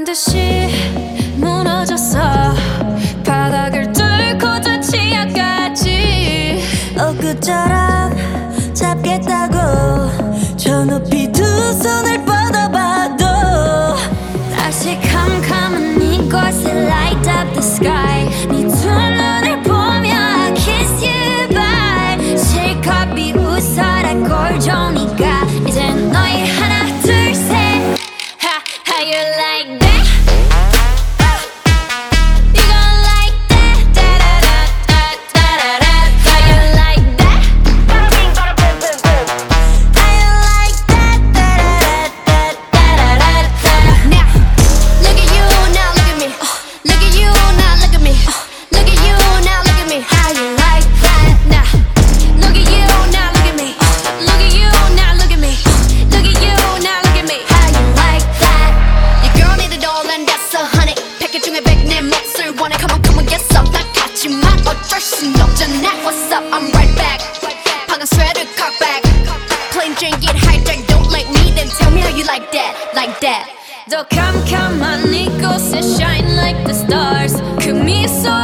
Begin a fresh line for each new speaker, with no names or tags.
듯이 무너졌어. 바닥을 뚫고 저 치아까지
엊그처럼 잡겠다고 저 높이 두 손을 뻗어봐도
다시 캄캄한 이곳에 light up the sky. 네 두 눈을 보며 I kiss you bye. 실컷 비웃어라 꼴좋으니까 이제 너희 하나 둘 셋. How you like that? You gon' like that? Da da da da da da da. How you like that?
How you like that?
Da da da da. Now look at you, now look at me. Look at you, now look at me. Look at you, now look at me. How you like that? Now look at you, now look at me. Look at you, now look at me. Look at you, now look at me. How you like that?
Your girl need it all and that's 100. 패킷 중에 100 내 몫을 원해. Come on, get some. 나 같지만 어쩔 순 없잖아. What's up? I'm right back. 방금 sweater cock back. Plain Jane get hijacked. Don't like me, then tell me how you like that, like that.
더 캄캄한 이곳에 shine like the stars. 그 미소